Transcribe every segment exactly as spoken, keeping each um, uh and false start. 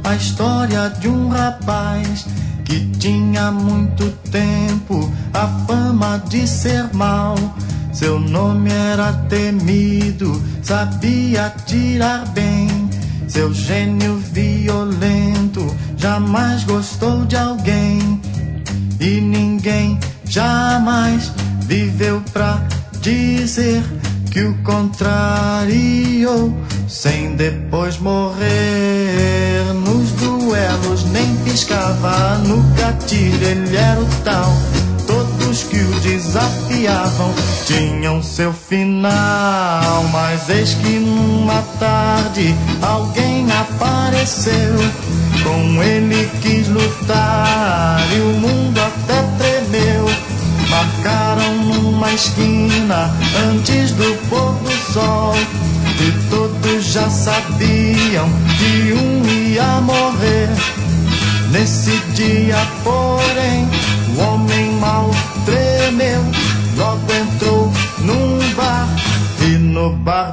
a história de um rapaz que tinha muito tempo a fama de ser mau. Seu nome era temido, sabia atirar bem. Seu gênio violento jamais gostou de alguém. E ninguém jamais viveu pra dizer que o contrariou, sem depois morrer nos duelos. Nem piscava no gatilho, ele era o tal. Todos que o desafiavam tinham seu final. Mas eis que numa tarde alguém apareceu. Com ele quis lutar e o mundo até tremeu. Marcaram numa esquina antes do pôr do sol. E todos já sabiam que um ia morrer. Nesse dia, porém, o homem mau tremeu. Logo entrou num bar e no bar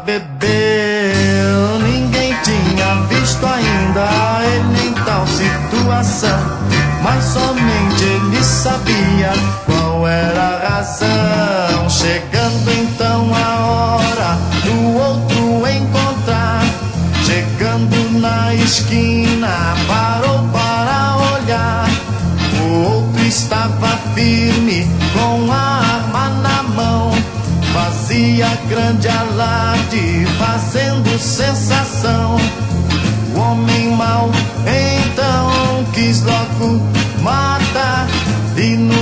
bebeu. Ninguém tinha visto ainda ele em tal situação, mas somente ele sabia qual era a razão. Chegando então a hora do outro encontrar, chegando na esquina parou para olhar. O outro estava firme com a arma na mão, fazia grande alarde, fazendo sensação. O homem mau então quis logo matar e no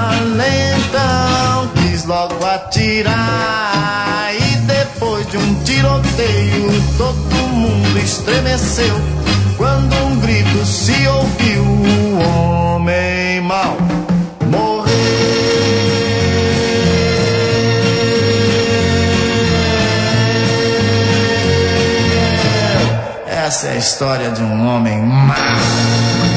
valentão quis logo atirar. E depois de um tiroteio todo mundo estremeceu quando um grito se ouviu: o homem mau morreu. Essa é a história de um homem mau.